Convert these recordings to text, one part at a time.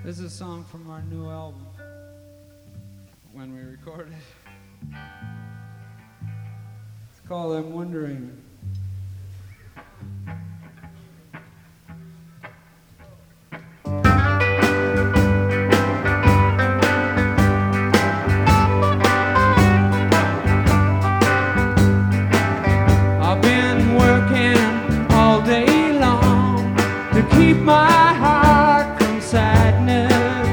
This is a song from our new album when we recorded it. It's called I'm Wondering. I've been working all day long to keep my heart from sadness.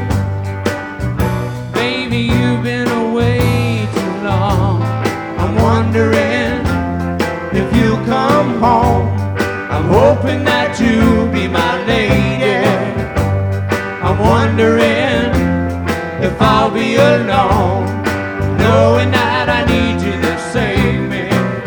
Baby, you've been away too long. I'm wondering if you'll come home. I'm hoping that you'll be my lady. I'm wondering if I'll be alone, knowing that I need you to save me.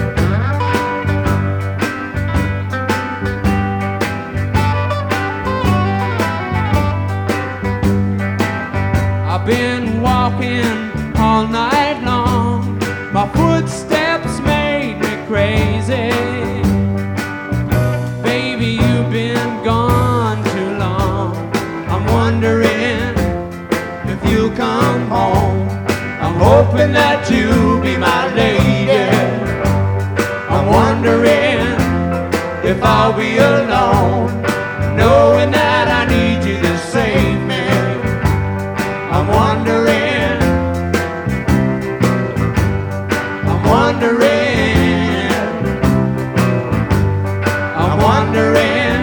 I've been walking all night long. My footsteps made me crazy. Baby, you've been gone too long. I'm wondering if you'll come home. I'm hoping that you'll be my lady. I'm wondering if I'll be alone, knowing that I need you to save me. I'm wondering, I'm wondering, I'm wondering,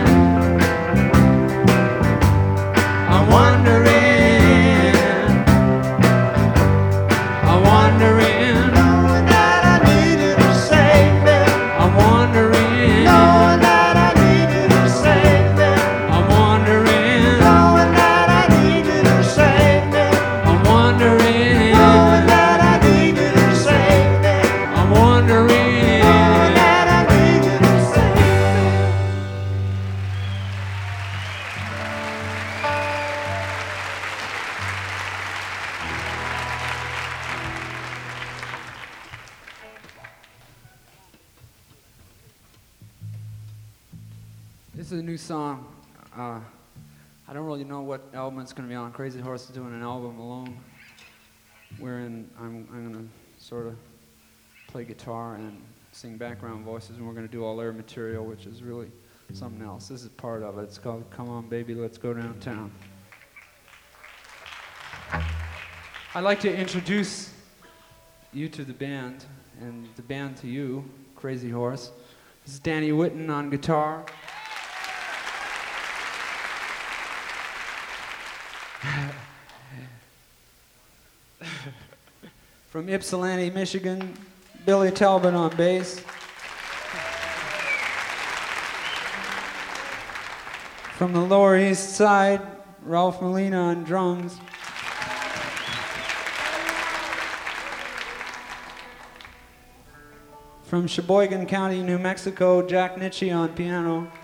I'm wondering, I'm wondering, knowing that I need you to save me. I'm wondering, knowing that I need you to save me. I'm wondering, knowing that I need you to save me. I'm wondering, knowing that I need you to save me. I'm wondering, knowing that I need you to save me. This is a new song. I don't really know what album it's going to be on. Crazy Horse is doing an album alone, wherein I'm going to sort of play guitar and sing background voices, and we're going to do all their material, which is really something else. This is part of it. It's called Come On Baby, Let's Go Downtown. I'd like to introduce you to the band, and the band to you, Crazy Horse. This is Danny Whitten on guitar. From Ypsilanti, Michigan, Billy Talbot on bass. From the Lower East Side, Ralph Molina on drums. From Sheboygan County, New Mexico, Jack Nitschke on piano.